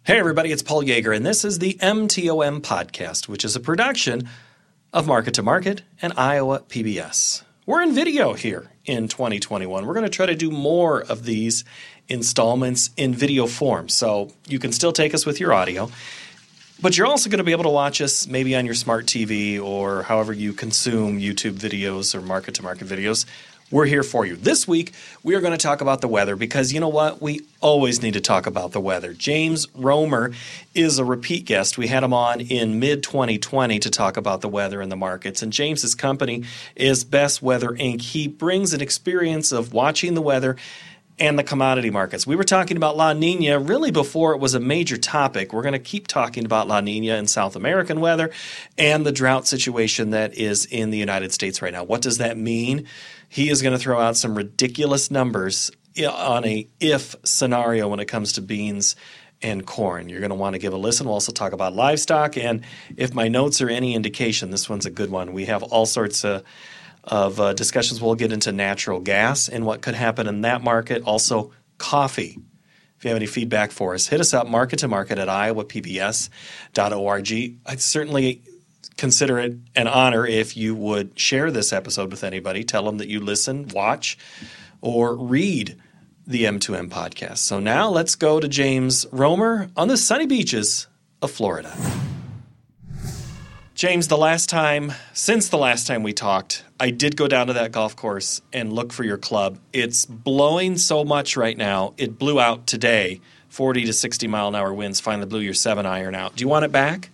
Hey everybody, it's Paul Yeager, and this is the MTOM Podcast, which is a production of Market to Market and Iowa PBS. We're in video here in 2021. We're going to try to do more of these installments in video form, so you can still take us with your audio, but you're also going to be able to watch us maybe on your smart TV or however you consume YouTube videos or Market to Market videos. We're here for you. This week, we are going to talk about the weather because you know what? We always need to talk about the weather. James Romer is a repeat guest. We had him on in mid-2020 to talk about the weather and the markets. And James's company is Best Weather Inc. He brings an experience of watching the weather and the commodity markets. We were talking about La Nina really before it was a major topic. We're going to keep talking about La Nina and South American weather and the drought situation that is in the United States right now. What does that mean? He is going to throw out some ridiculous numbers on a if scenario when it comes to beans and corn. You're going to want to give a listen. We'll also talk about livestock. And if my notes are any indication, this one's a good one. We have all sorts of discussions. We'll get into natural gas and what could happen in that market. Also, coffee. If you have any feedback for us, hit us up, market to market at iowapbs.org. I'd certainly consider it an honor if you would share this episode with anybody. Tell them that you listen, watch, or read the M2M podcast. So now let's go to James Romer on the sunny beaches of Florida. James, since the last time we talked, I did go down to that golf course and look for your club. It's blowing so much right now. It blew out today, 40 to 60 mile an hour winds. Finally blew your 7-iron out. Do you want it back?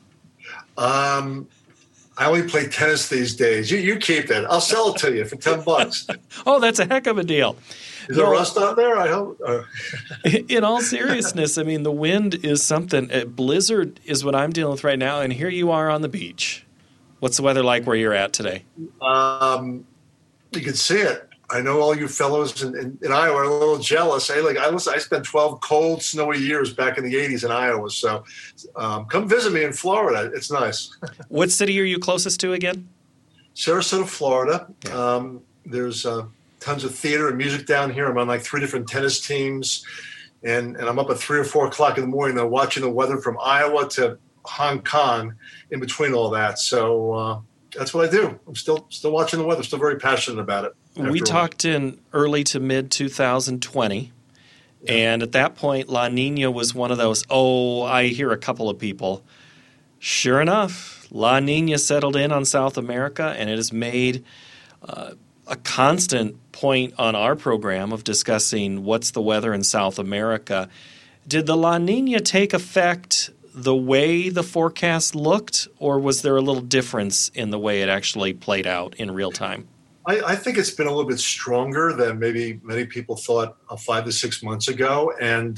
I only play tennis these days. You keep it. I'll sell it to you for $10. Oh, that's a heck of a deal. Is there rust out there? I hope. In all seriousness, I mean, the wind is something. Blizzard is what I'm dealing with right now, and here you are on the beach. What's the weather like where you're at today? You can see it. I know all you fellows in Iowa are a little jealous. I spent 12 cold, snowy years back in the 80s in Iowa. So come visit me in Florida. It's nice. What city are you closest to again? Sarasota, Florida. Yeah. There's tons of theater and music down here. I'm on like 3 different tennis teams. And I'm up at 3 or 4 o'clock in the morning, though, watching the weather from Iowa to Hong Kong in between all that. So that's what I do. I'm still watching the weather, still very passionate about it. We talked in early to mid-2020, and at that point, La Nina was one of those, I hear a couple of people. Sure enough, La Nina settled in on South America, and it has made a constant point on our program of discussing what's the weather in South America. Did the La Nina take effect the way the forecast looked, or was there a little difference in the way it actually played out in real time? I think it's been a little bit stronger than maybe many people thought 5 to 6 months ago. And,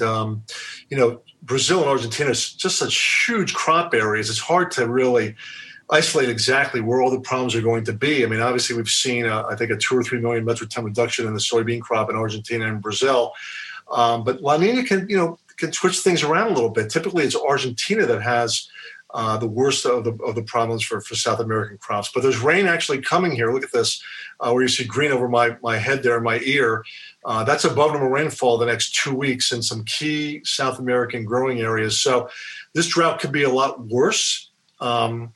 Brazil and Argentina is just such huge crop areas. It's hard to really isolate exactly where all the problems are going to be. I mean, obviously, we've seen, I think, a 2 or 3 million metric ton reduction in the soybean crop in Argentina and Brazil. But La Nina can switch things around a little bit. Typically, it's Argentina that has the worst of the problems for South American crops. But there's rain actually coming here. Look at this, where you see green over my head there, my ear. That's above normal rainfall the next 2 weeks in some key South American growing areas. So this drought could be a lot worse. And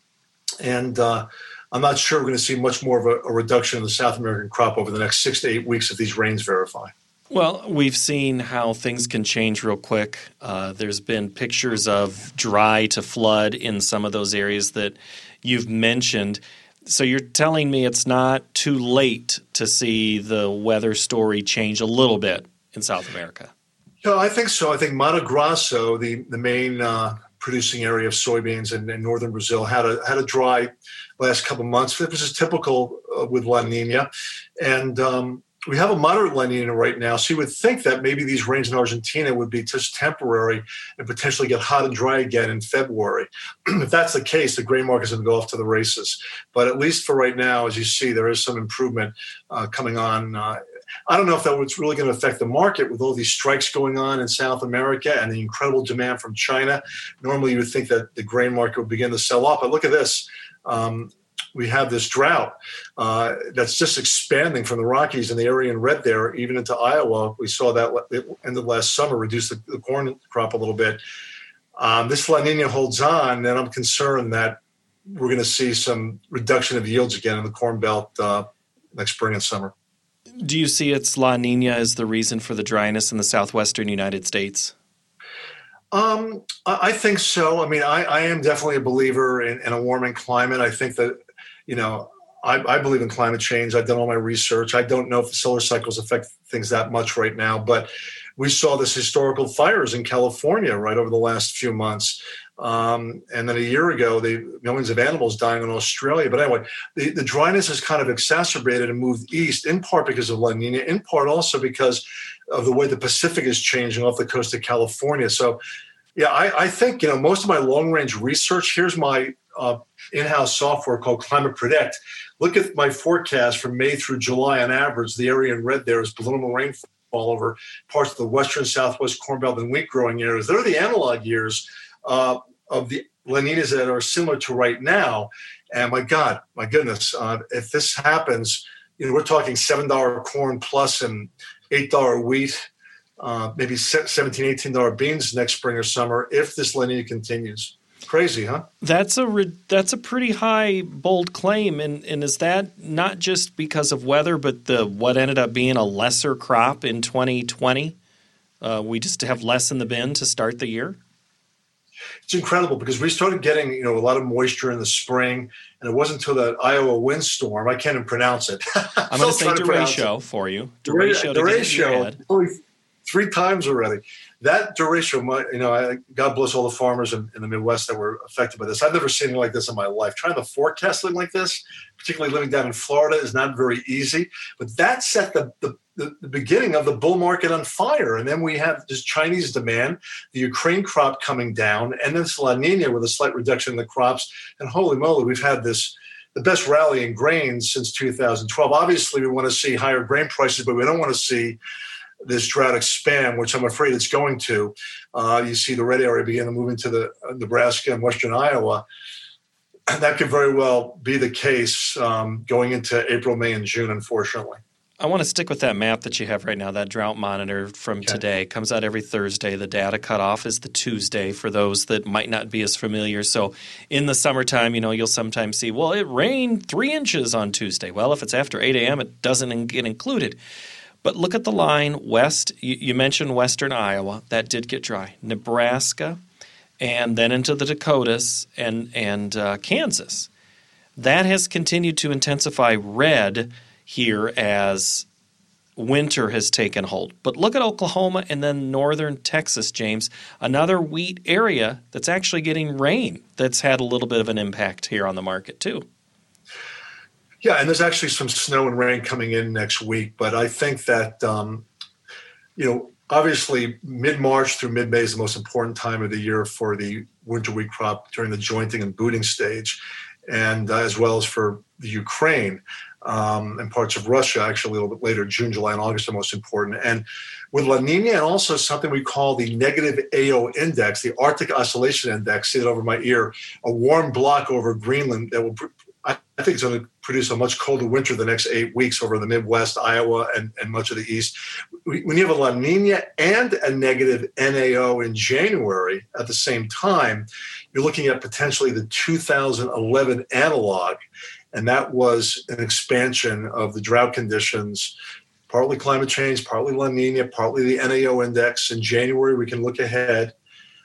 I'm not sure we're going to see much more of a reduction in the South American crop over the next 6 to 8 weeks if these rains verify. Well, we've seen how things can change real quick. There's been pictures of dry to flood in some of those areas that you've mentioned. So you're telling me it's not too late to see the weather story change a little bit in South America? No, I think so. I think Mato Grosso, the main producing area of soybeans in northern Brazil, had a dry last couple of months. This is typical with La Nina. And we have a moderate La Nina right now, so you would think that maybe these rains in Argentina would be just temporary and potentially get hot and dry again in February. If that's the case, the grain market's going to go off to the races. But at least for right now, as you see, there is some improvement coming on. I don't know if that was really going to affect the market with all these strikes going on in South America and the incredible demand from China. Normally, you would think that the grain market would begin to sell off. But look at this. We have this drought that's just expanding from the Rockies and the area in red there, even into Iowa. We saw that end of last summer reduce the corn crop a little bit. This La Nina holds on, then I'm concerned that we're going to see some reduction of yields again in the Corn Belt next spring and summer. Do you see it's La Nina as the reason for the dryness in the southwestern United States? I think so. I mean, I am definitely a believer in a warming climate. I think that, I believe in climate change. I've done all my research. I don't know if the solar cycles affect things that much right now, but we saw this historical fires in California right over the last few months. And then a year ago, the millions of animals dying in Australia. But anyway, the dryness has kind of exacerbated and moved east, in part because of La Nina, in part also because of the way the Pacific is changing off the coast of California. So, yeah, I think, most of my long-range research, here's my in-house software called Climate Predict. Look at my forecast from May through July on average. The area in red there is balloonable rainfall over parts of the western, southwest Corn Belt and wheat growing areas. They're the analog years of the La Ninas that are similar to right now. And my goodness, if this happens, we're talking $7 corn plus and $8 wheat, maybe $17, $18 beans next spring or summer if this La Nina continues. Crazy, huh? That's a pretty high, bold claim, and is that not just because of weather, but what ended up being a lesser crop in 2020? We just have less in the bin to start the year? It's incredible because we started getting, a lot of moisture in the spring, and it wasn't until that Iowa windstorm. I can't even pronounce it. I'm going to say derecho for you. Derecho. Only 3 times already. That derecho, God bless all the farmers in the Midwest that were affected by this. I've never seen anything like this in my life. Trying to forecast something like this, particularly living down in Florida, is not very easy. But that set the beginning of the bull market on fire. And then we have this Chinese demand, the Ukraine crop coming down, and this La Nina with a slight reduction in the crops. And holy moly, we've had the best rally in grains since 2012. Obviously, we want to see higher grain prices, but we don't want to see this drought expand, which I'm afraid it's going to. You see the red area begin to move into the Nebraska and western Iowa. That could very well be the case going into April, May, and June, unfortunately. I want to stick with that map that you have right now, that drought monitor from today. Comes out every Thursday. The data cutoff is the Tuesday for those that might not be as familiar. So in the summertime, you'll sometimes see, well, it rained 3 inches on Tuesday. Well, if it's after 8 a.m., it doesn't get included. But look at the line west. You mentioned western Iowa. That did get dry. Nebraska, and then into the Dakotas and Kansas. That has continued to intensify red here as winter has taken hold. But look at Oklahoma and then northern Texas, James, another wheat area that's actually getting rain that's had a little bit of an impact here on the market too. Yeah, and there's actually some snow and rain coming in next week. But I think that, obviously mid-March through mid-May is the most important time of the year for the winter wheat crop during the jointing and booting stage, and as well as for the Ukraine and parts of Russia, actually a little bit later. June, July, and August are most important. And with La Nina and also something we call the negative AO index, the Arctic Oscillation Index, see it over my ear, a warm block over Greenland that will I think it's going to produce a much colder winter the next 8 weeks over the Midwest, Iowa, and much of the East. When you have a La Nina and a negative NAO in January at the same time, you're looking at potentially the 2011 analog, and that was an expansion of the drought conditions, partly climate change, partly La Nina, partly the NAO index. In January, we can look ahead.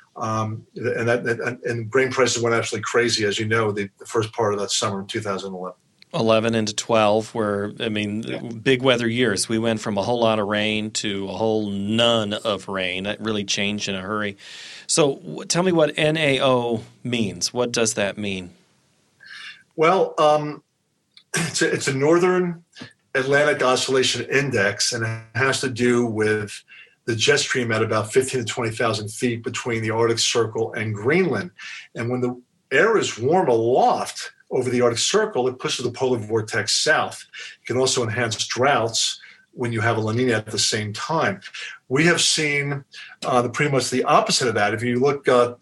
And grain prices went absolutely crazy, as you know, the first part of that summer in 2011. 11 into 12 were, big weather years. We went from a whole lot of rain to a whole none of rain. It really changed in a hurry. So tell me what NAO means. What does that mean? Well, it's a Northern Atlantic Oscillation Index, and it has to do with the jet stream at about 15 to 20,000 feet between the Arctic Circle and Greenland. And when the air is warm aloft over the Arctic Circle, it pushes the polar vortex south. It can also enhance droughts when you have a La Nina at the same time. We have seen pretty much the opposite of that. If you look on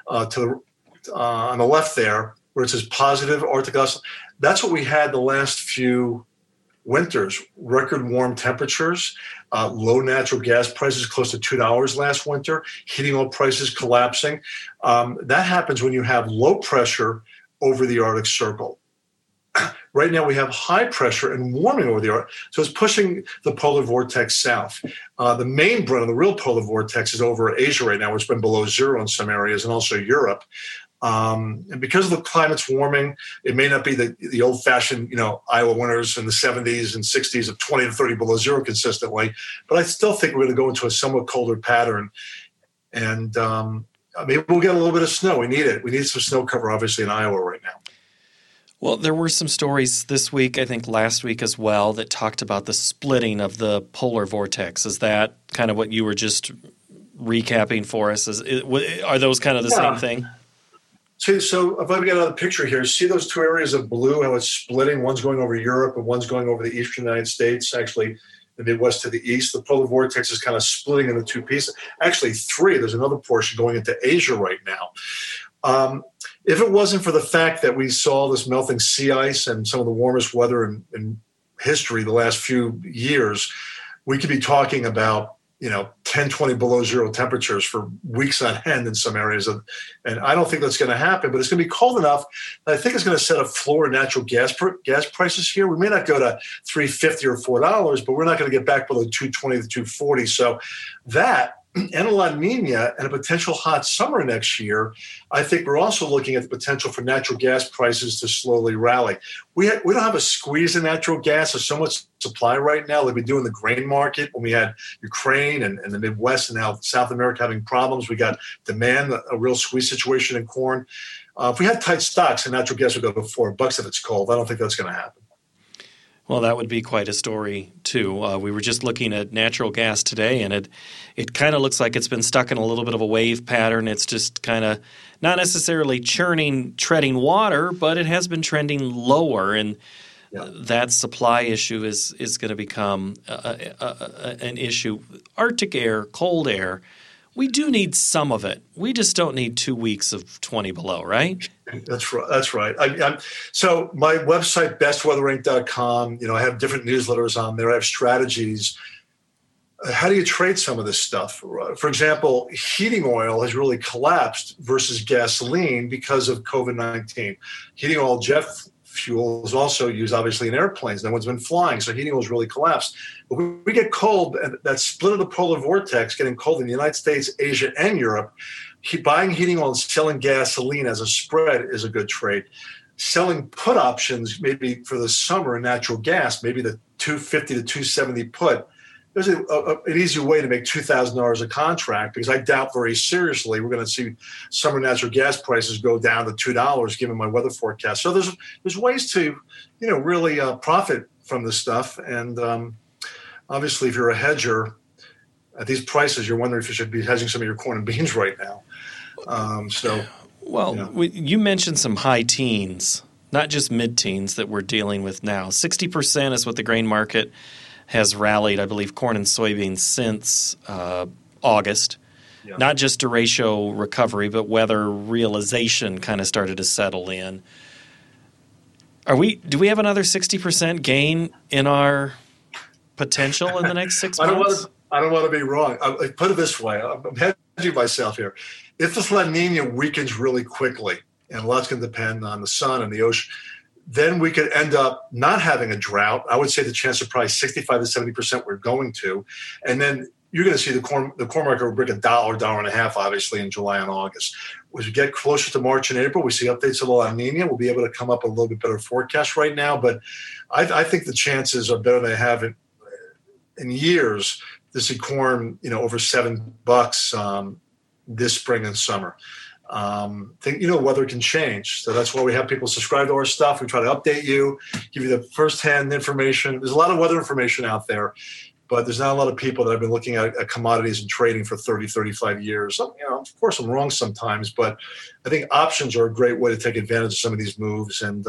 the left there, where it says positive Arctic Oscillation, that's what we had the last few winters, record warm temperatures, low natural gas prices close to $2 last winter, heating oil prices collapsing. That happens when you have low pressure over the Arctic Circle. Right now we have high pressure and warming over the Arctic, so it's pushing the polar vortex south. The main brunt of the real polar vortex is over Asia right now, which has been below zero in some areas, and also Europe. And because of the climate's warming, it may not be the old-fashioned, Iowa winters in the 70s and 60s of 20 to 30 below zero consistently. But I still think we're going to go into a somewhat colder pattern. And maybe we'll get a little bit of snow. We need it. We need some snow cover, obviously, in Iowa right now. Well, there were some stories this week, I think last week as well, that talked about the splitting of the polar vortex. Is that kind of what you were just recapping for us? Are those kind of the same thing? So if I've got another picture here, see those two areas of blue, how it's splitting? One's going over Europe and one's going over the eastern United States, actually the Midwest to the east. The polar vortex is kind of splitting into two pieces. Actually, three. There's another portion going into Asia right now. If it wasn't for the fact that we saw this melting sea ice and some of the warmest weather in history the last few years, we could be talking about 10, 20 below zero temperatures for weeks on end in some areas. And I don't think that's going to happen, but it's going to be cold enough that I think it's going to set a floor in natural gas prices here. We may not go to $3.50 or $4, but we're not going to get back below $2.20 to $2.40. So that and a La Nina and a potential hot summer next year, I think we're also looking at the potential for natural gas prices to slowly rally. We don't have a squeeze in natural gas. There's so much supply right now, like we do in the grain market when we had Ukraine and the Midwest and now South America having problems. We got demand, a real squeeze situation in corn. If we had tight stocks and natural gas would go to $4 if it's cold, I don't think that's going to happen. Well, that would be quite a story, too. We were just looking at natural gas today, and it kind of looks like it's been stuck in a little bit of a wave pattern. It's just kind of not necessarily treading water, but it has been trending lower, and that supply issue is going to become an issue. Arctic air, cold air, we do need some of it. We just don't need 2 weeks of 20 below, right? That's right. So my website, bestweatherinc.com, I have different newsletters on there. I have strategies. How do you trade some of this stuff? For example, heating oil has really collapsed versus gasoline because of COVID-19. Heating oil, jet fuel is also used, obviously, in airplanes. No one's been flying, so heating oil has really collapsed. But when we get cold, and that split of the polar vortex, getting cold in the United States, Asia, and Europe, buying heating oil and selling gasoline as a spread is a good trade. Selling put options, maybe for the summer in natural gas, maybe the $250 to $270 put, there's an easy way to make $2,000 a contract, because I doubt very seriously we're going to see summer natural gas prices go down to $2 given my weather forecast. So there's ways to really profit from this stuff. And obviously, if you're a hedger at these prices, you're wondering if you should be hedging some of your corn and beans right now. You mentioned some high teens, not just mid-teens that we're dealing with now. 60% is what the grain market has rallied, I believe, corn and soybeans since August. Yeah. Not just a ratio recovery, but weather realization kind of started to settle in. Do we have another 60% gain in our potential in the next 6 months? I don't want to be wrong. I put it this way. I'm hedging myself here. If this La Nina weakens really quickly, and a lot's going to depend on the sun and the ocean, then we could end up not having a drought. I would say the chance of probably 65 to 70% we're going to. And then you're going to see the corn market will break $1, $1.50, obviously, in July and August. As we get closer to March and April, we see updates of the La Nina. We'll be able to come up with a little bit better forecast right now. But I think the chances are better than they have in years to see corn, over $7 this spring and summer. Weather can change. So that's why we have people subscribe to our stuff. We try to update you, give you the firsthand information. There's a lot of weather information out there, but there's not a lot of people that have been looking at commodities and trading for 30, 35 years. Of course, I'm wrong sometimes, but I think options are a great way to take advantage of some of these moves. And,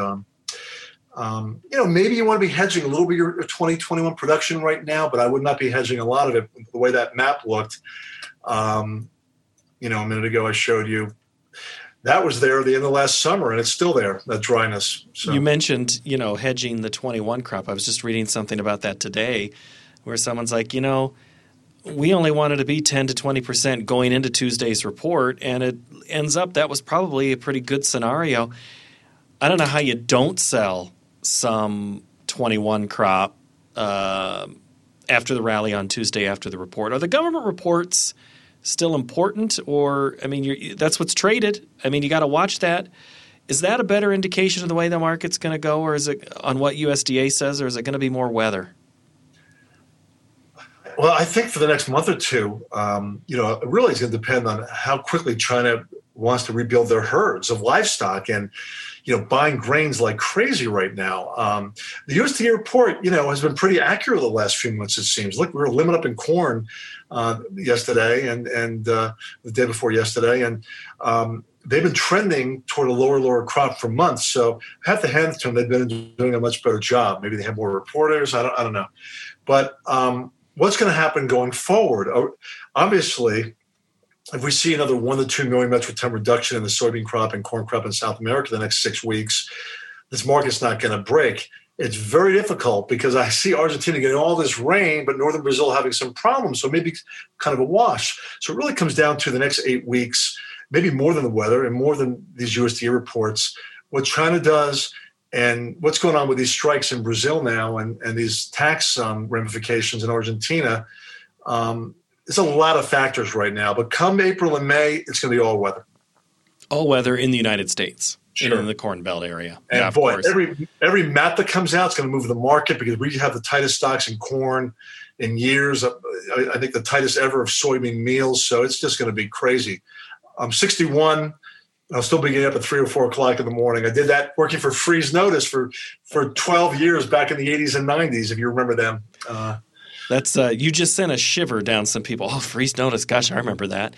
maybe you want to be hedging a little bit of your 2021 production right now, but I would not be hedging a lot of it the way that map looked. A minute ago I showed you. that was there at the end of last summer, and it's still there, that dryness. So. You mentioned, hedging the 21 crop. I was just reading something about that today where someone's like, we only wanted to be 10 to 20% going into Tuesday's report, and it ends up that was probably a pretty good scenario. I don't know how you don't sell some 21 crop after the rally on Tuesday after the report. Are the government reports still important, or that's what's traded? You got to watch that. Is that a better indication of the way the market's going to go, or is it on what USDA says, or is it going to be more weather? Well, I think for the next month or two, it really is going to depend on how quickly China wants to rebuild their herds of livestock and, buying grains like crazy right now. The USDA report, has been pretty accurate the last few months, it seems. Look, we were limit up in corn yesterday and the day before yesterday, and they've been trending toward a lower crop for months. So I have to hand it to them. They've been doing a much better job. Maybe they have more reporters. I don't know. But what's going to happen going forward? Obviously, if we see another 1 to 2 million metric ton reduction in the soybean crop and corn crop in South America the next 6 weeks, this market's not going to break. It's very difficult because I see Argentina getting all this rain, but northern Brazil having some problems. So maybe kind of a wash. So it really comes down to the next 8 weeks, maybe more than the weather and more than these USDA reports, what China does and what's going on with these strikes in Brazil now and these tax ramifications in Argentina. There's a lot of factors right now, but come April and May, it's going to be all weather. All weather in the United States, sure. In the Corn Belt area. And yeah, boy, every map that comes out is going to move the market because we have the tightest stocks in corn in years. I think the tightest ever of soybean meals. So it's just going to be crazy. I'm 61. I'll still be getting up at 3 or 4 o'clock in the morning. I did that working for Freeze Notice for 12 years back in the 80s and 90s, if you remember them. That's you just sent a shiver down some people. Oh, Freeze Notice. Gosh, I remember that.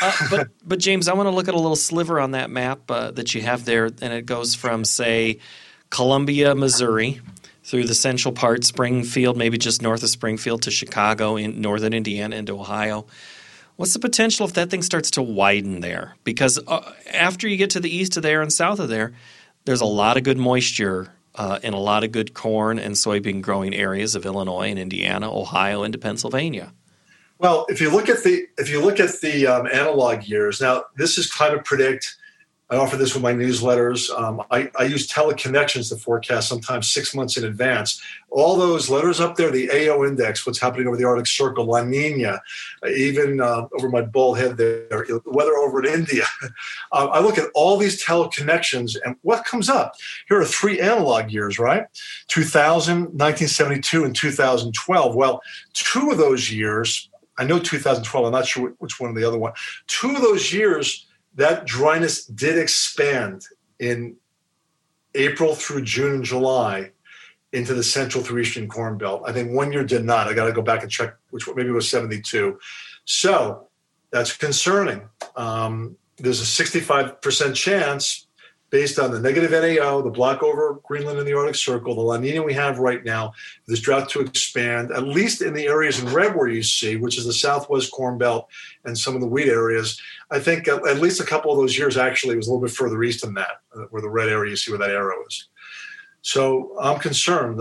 But James, I want to look at a little sliver on that map that you have there, and it goes from, say, Columbia, Missouri, through the central part, Springfield, maybe just north of Springfield, to Chicago, in northern Indiana, into Ohio. What's the potential if that thing starts to widen there? Because after you get to the east of there and south of there, there's a lot of good moisture in a lot of good corn and soybean growing areas of Illinois and Indiana, Ohio, into Pennsylvania. Well, if you look at the analog years, now this is Climate Predict. I offer this with my newsletters. I use teleconnections to forecast sometimes 6 months in advance. All those letters up there, the AO index, what's happening over the Arctic Circle, La Nina, even over my bald head there, the weather over in India. I look at all these teleconnections, and what comes up? Here are 3 analog years, right? 2000, 1972, and 2012. Well, 2 of those years, I know 2012, I'm not sure which one or the other one. 2 of those years, that dryness did expand in April through June and July into the central through eastern Corn Belt. I think 1 year did not. I got to go back and check which one, maybe it was 72. So that's concerning. There's a 65% chance based on the negative NAO, the block over Greenland and the Arctic Circle, the La Nina we have right now, this drought to expand, at least in the areas in red where you see, which is the southwest Corn Belt and some of the wheat areas. I think at least a couple of those years actually was a little bit further east than that, where the red area, you see where that arrow is. So I'm concerned.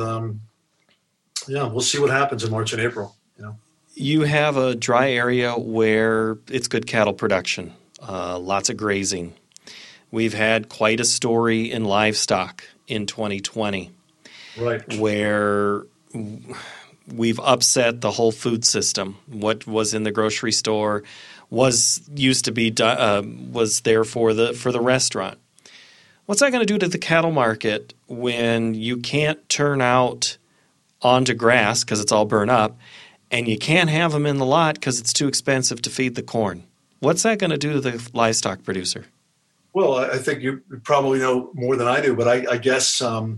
We'll see what happens in March and April. You have a dry area where it's good cattle production, lots of grazing. We've had quite a story in livestock in 2020, right, where we've upset the whole food system. What was in the grocery store was there for the restaurant. What's that going to do to the cattle market when you can't turn out onto grass because it's all burnt up, and you can't have them in the lot because it's too expensive to feed the corn? What's that going to do to the livestock producer? Well, I think you probably know more than I do, but I guess you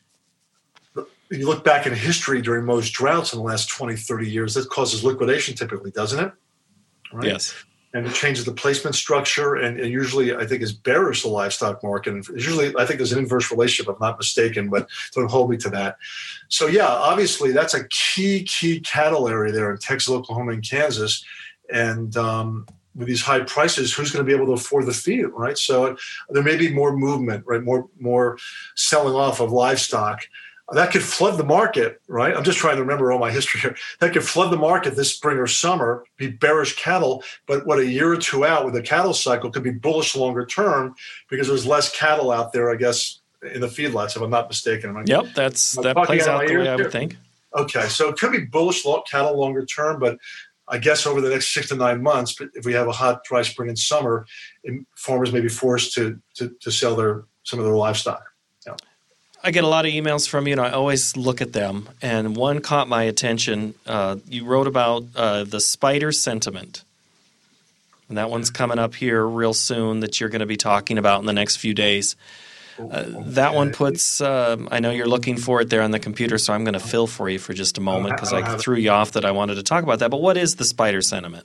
look back in history during most droughts in the last 20, 30 years, that causes liquidation typically, doesn't it? Right? Yes. And it changes the placement structure and usually I think is bearish the livestock market. And usually I think there's an inverse relationship, if I'm not mistaken, but don't hold me to that. So yeah, obviously that's a key cattle area there in Texas, Oklahoma, and Kansas. And with these high prices, who's going to be able to afford the feed, right? So there may be more movement, right? More selling off of livestock. That could flood the market, right? I'm just trying to remember all my history here. That could flood the market this spring or summer, be bearish cattle, but a year or two out with the cattle cycle could be bullish longer term because there's less cattle out there, I guess, in the feedlots, if I'm not mistaken. Yep, that plays out the way I would think. Okay, so it could be bullish cattle longer term, but I guess over the next 6 to 9 months, if we have a hot, dry spring and summer, farmers may be forced to sell some of their livestock. Yeah. I get a lot of emails from you, and I always look at them. And one caught my attention. You wrote about the spider sentiment. And that one's coming up here real soon that you're going to be talking about in the next few days. That one puts I know you're looking for it there on the computer, so I'm going to fill for you for just a moment because I threw you off that I wanted to talk about that. But what is the spider sentiment?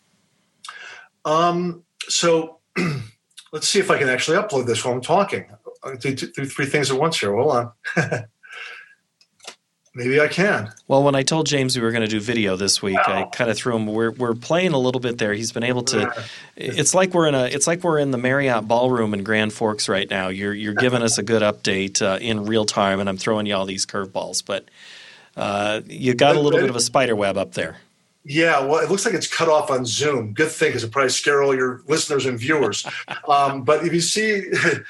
So let's see if I can actually upload this while I'm talking. I do 3 things at once here. Hold on. Maybe I can. Well, when I told James we were going to do video this week, I kind of threw him. We're playing a little bit there. He's been able to. It's like we're in the Marriott Ballroom in Grand Forks right now. You're giving us a good update in real time, and I'm throwing you all these curveballs. But you got a little bit of a spider web up there. Yeah, well, it looks like it's cut off on Zoom. Good thing, because it probably scare all your listeners and viewers. But if you see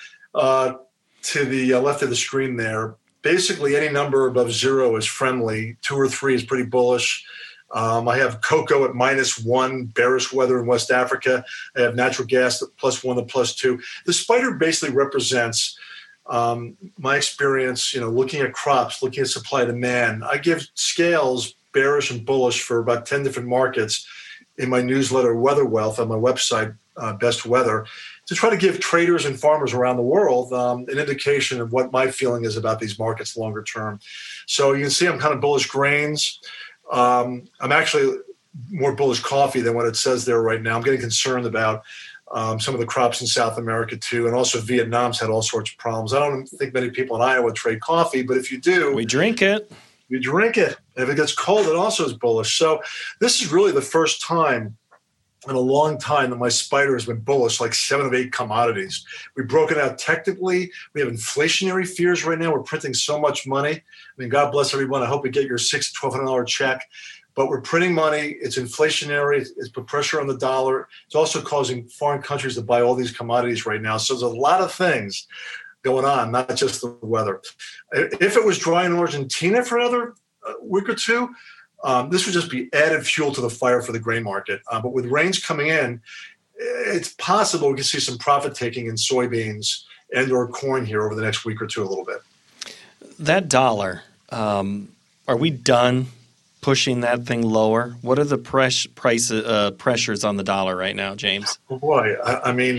to the left of the screen there, basically any number above 0 is friendly. 2 or 3 is pretty bullish. I have cocoa at -1, bearish weather in West Africa. I have natural gas at +1 to +2. The spider basically represents my experience, looking at crops, looking at supply and demand. I give scales bearish and bullish for about 10 different markets in my newsletter, Weather Wealth, on my website, Best Weather, to try to give traders and farmers around the world an indication of what my feeling is about these markets longer term. So you can see I'm kind of bullish grains. I'm actually more bullish coffee than what it says there right now. I'm getting concerned about some of the crops in South America too, and also Vietnam's had all sorts of problems. I don't think many people in Iowa trade coffee, but if you do, we drink it. You drink it. And if it gets cold, it also is bullish. So this is really the first time in a long time that my spider has been bullish, like 7 of 8 commodities. We've broken out technically. We have inflationary fears right now. We're printing so much money. I mean, God bless everyone. I hope you get your $600 to $1,200 check. But we're printing money. It's inflationary. It's put pressure on the dollar. It's also causing foreign countries to buy all these commodities right now. So there's a lot of things going on, not just the weather. If it was dry in Argentina for another week or two, this would just be added fuel to the fire for the grain market. But with rains coming in, it's possible we can see some profit taking in soybeans and or corn here over the next week or two a little bit. That dollar, are we done pushing that thing lower? What are the pressures on the dollar right now, James? Oh boy, I mean,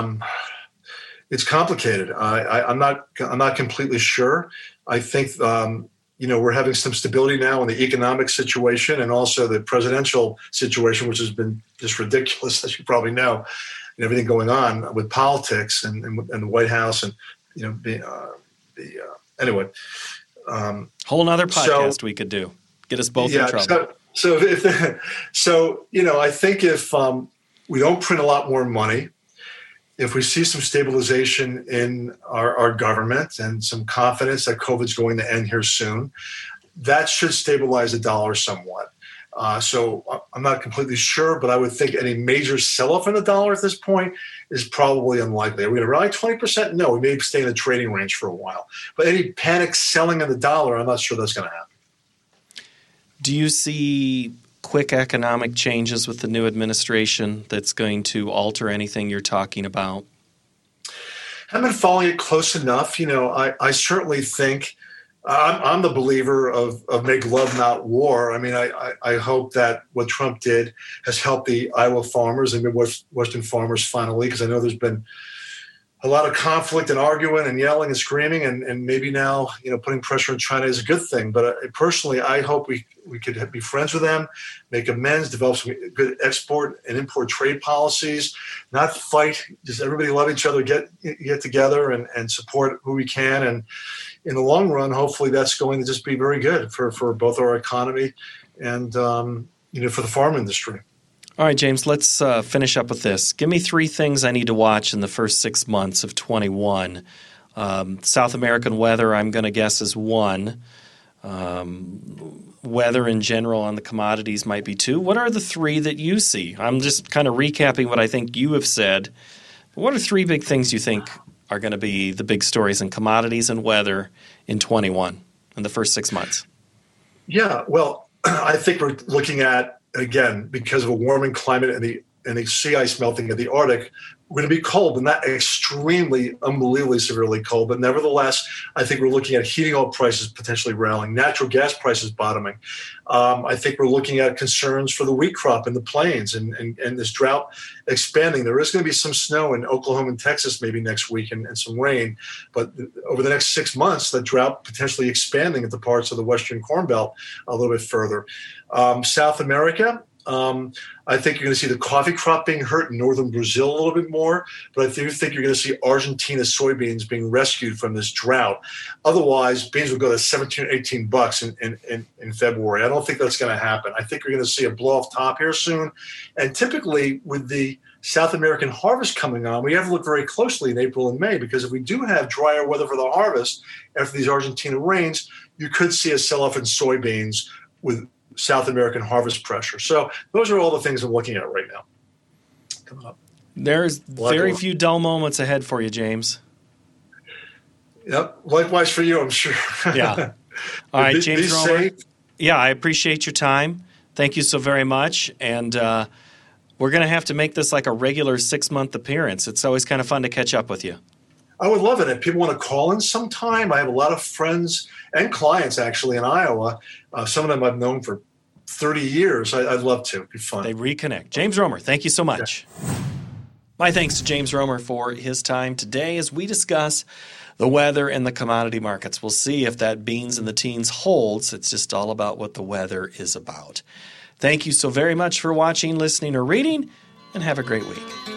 it's complicated. I'm not completely sure. I think we're having some stability now in the economic situation and also the presidential situation, which has been just ridiculous, as you probably know, and everything going on with politics and the White House and anyway. Whole nother podcast we could do. Get us both in trouble. So I think if we don't print a lot more money, if we see some stabilization in our government and some confidence that COVID's going to end here soon, that should stabilize the dollar somewhat. So I'm not completely sure, but I would think any major sell-off in the dollar at this point is probably unlikely. Are we going to rally 20%? No, we may stay in the trading range for a while. But any panic selling in the dollar, I'm not sure that's going to happen. Do you see quick economic changes with the new administration that's going to alter anything you're talking about? I've been following it close enough. I certainly think I'm the believer of make love, not war. I mean, I hope that what Trump did has helped the Iowa farmers and Midwestern farmers finally, because I know there's been a lot of conflict and arguing and yelling and screaming, and maybe now, putting pressure on China is a good thing. But personally, I hope we could be friends with them, make amends, develop some good export and import trade policies, not fight, just everybody love each other, get together and support who we can. And in the long run, hopefully that's going to just be very good for both our economy and, for the farm industry. All right, James, let's finish up with this. Give me 3 things I need to watch in the first 6 months of 21. South American weather, I'm going to guess, is 1. Weather in general on the commodities might be 2. What are the 3 that you see? I'm just kind of recapping what I think you have said. What are 3 big things you think are going to be the big stories in commodities and weather in 21 in the first 6 months? Yeah, well, I think we're looking at, again, because of a warming climate and the sea ice melting of the Arctic, we're going to be cold, but not extremely, unbelievably severely cold. But nevertheless, I think we're looking at heating oil prices potentially rallying, natural gas prices bottoming. I think we're looking at concerns for the wheat crop in the plains and this drought expanding. There is going to be some snow in Oklahoma and Texas maybe next week and some rain. But over the next 6 months, the drought potentially expanding into parts of the Western Corn Belt a little bit further. South America, I think you're going to see the coffee crop being hurt in northern Brazil a little bit more, but I do think you're going to see Argentina soybeans being rescued from this drought. Otherwise, beans will go to 17 or 18 bucks in February. I don't think that's going to happen. I think you're going to see a blow off top here soon. And typically with the South American harvest coming on, we have to look very closely in April and May, because if we do have drier weather for the harvest after these Argentina rains, you could see a sell-off in soybeans with South American harvest pressure. So those are all the things I'm looking at right now. Coming up. There's very few dull moments ahead for you, James. Yep. Likewise for you, I'm sure. Yeah. All right, James be Romer. safe. Yeah, I appreciate your time. Thank you so very much. And we're going to have to make this like a regular 6-month appearance. It's always kind of fun to catch up with you. I would love it. If people want to call in sometime, I have a lot of friends and clients actually in Iowa. Some of them I've known for 30 years. I'd love to. It'd be fun. They reconnect. James Romer, thank you so much. Yeah. My thanks to James Romer for his time today as we discuss the weather and the commodity markets. We'll see if that beans in the teens holds. It's just all about what the weather is about. Thank you so very much for watching, listening, or reading, and have a great week.